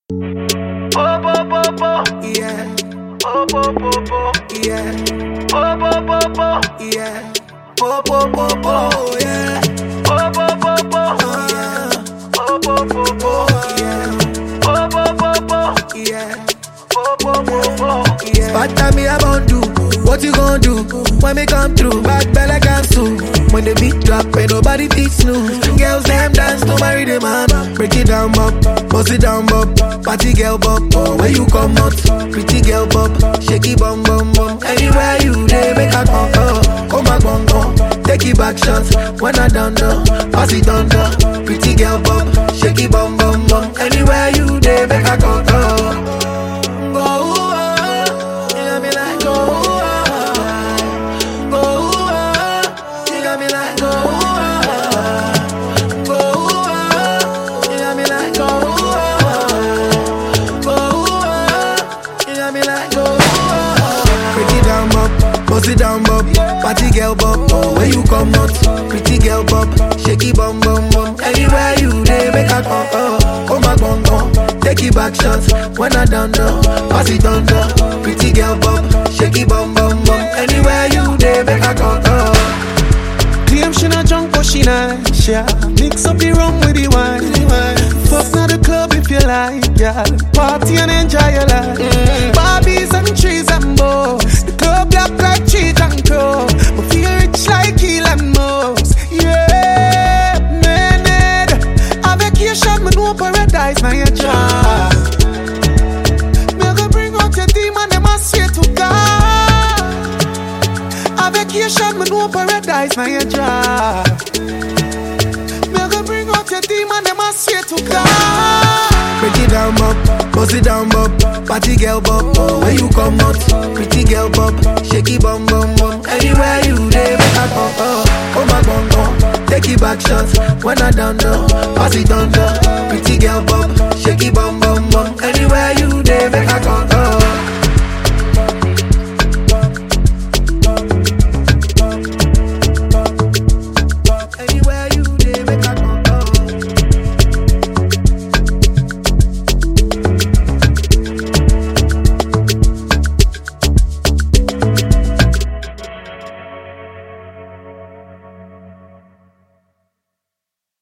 Oh, bo, bo, bo. Yeah. Oh, bo, bo, bo. Yeah. Oh, bo, bo, bo. Yeah. Bo bo bo bo. Yeah. Oh, bo, bo, bo. Yeah. Oh, bo, bo, bo. Yeah. Oh, bo, bo, bo. Yeah. Oh, bo, bo, bo. Yeah. Bad time me I won't do. What you gon' do when me come through? Bad belle cancel. When the beat drop, ain't nobody beat snooze. Girls them dance to marry the man. Break it down, bop, bust it down, bop. Party girl, bop. Oh, where you come out? Pretty girl, bop. Shaky bum bum bum. Anywhere you dey, make a come come back, bum bum. Take it back shots when I done done. Pass it on the pretty girl, bop. Shaky bum bum bum. Anywhere you dey, make a come come. Go. Sit down, bop, party girl, bop. Oh, where you come out? Pretty girl, bop, shaky bum bum bum. Anywhere you dey, make a come back, bum bum. Take it back shots when I done done. Pass it on the pretty girl, bop, shaky bum bum bum. Anywhere you dey, make a come. Claim she not drunk but she nice, yeah. Mix up the rum with the wine. Fuck now the club if you like, yeah. Party and enjoy your life. Barbies and trees and bows. The club black like cheese and crow. But feel rich like Elon Musk. Yeah, man, a vacation, me know paradise, now you try. Me gonna bring out your demon, them I swear to God. A vacation, me know paradise, now you try. Me gonna bring out your demon, them I swear to God. Break it down, bop, bust it down, bop. Party girl, bop. Oh, where you come out? Pretty girl, bop. Shaky bum bum bum. Anywhere you dey, make a come back, bum bum. Take it back shots when I done done. Pass it on the pretty girl, bop. Shaky bum bum bum. Anywhere you dey, make a come.